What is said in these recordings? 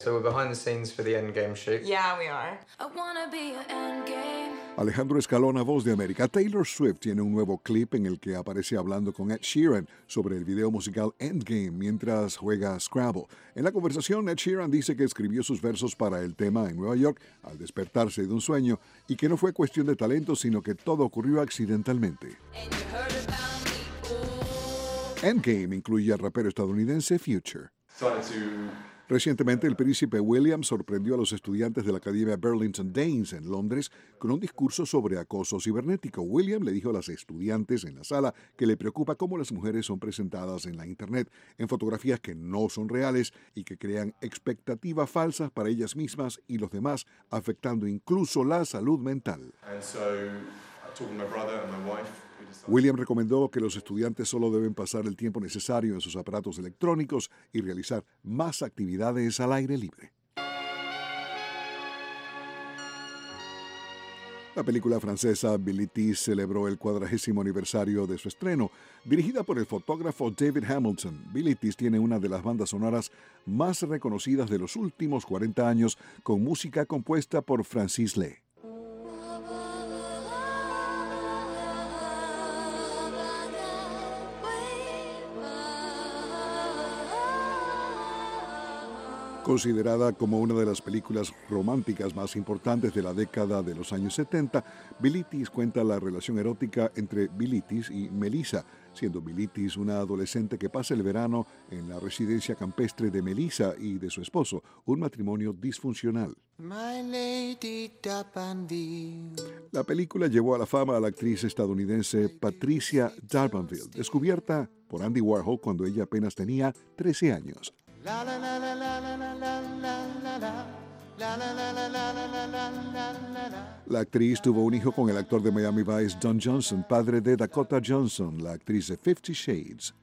So we're behind the scenes for the Endgame shoot. Yeah, we are. I wanna be your endgame. Alejandro Escalona, Voz de América. Taylor Swift tiene un nuevo clip en el que aparece hablando con Ed Sheeran sobre el video musical Endgame mientras juega Scrabble. En la conversación, Ed Sheeran dice que escribió sus versos para el tema en Nueva York al despertarse de un sueño y que no fue cuestión de talento, sino que todo ocurrió accidentalmente. Endgame incluye al rapero estadounidense Future. Recientemente, el príncipe William sorprendió a los estudiantes de la Academia Burlington Danes en Londres con un discurso sobre acoso cibernético. William le dijo a las estudiantes en la sala que le preocupa cómo las mujeres son presentadas en la Internet, en fotografías que no son reales y que crean expectativas falsas para ellas mismas y los demás, afectando incluso la salud mental. William recomendó que los estudiantes solo deben pasar el tiempo necesario en sus aparatos electrónicos y realizar más actividades al aire libre. La película francesa Bilitis celebró el 40º aniversario de su estreno. Dirigida por el fotógrafo David Hamilton, Bilitis tiene una de las bandas sonoras más reconocidas de los últimos 40 años, con música compuesta por Francis Lee. Considerada como una de las películas románticas más importantes de la década de los años 70, Bilitis cuenta la relación erótica entre Bilitis y Melissa, siendo Bilitis una adolescente que pasa el verano en la residencia campestre de Melissa y de su esposo, un matrimonio disfuncional. La película llevó a la fama a la actriz estadounidense Patricia D'Arbanville, descubierta por Andy Warhol cuando ella apenas tenía 13 años. La actriz tuvo un hijo con el actor de Miami Vice, Don Johnson, padre de Dakota Johnson, la actriz de 50 Shades.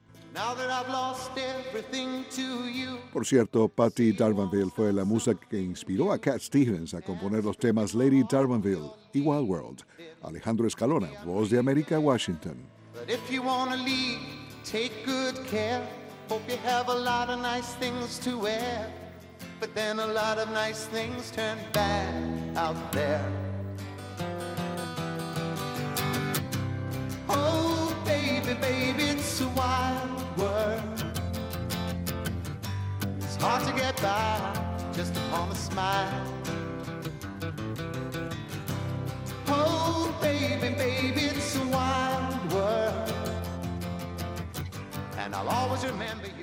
Por cierto, Patty D'Arbanville fue la musa que inspiró a Cat Stevens a componer los temas Lady D'Arbanville y Wild World. Alejandro Escalona, Voz de América, Washington. Hope you have a lot of nice things to wear, but then a lot of nice things turn bad out there. Oh, baby, baby, it's a wild world. It's hard to get by just upon a smile. Oh, baby, baby, it's a wild world. And I'll always remember you.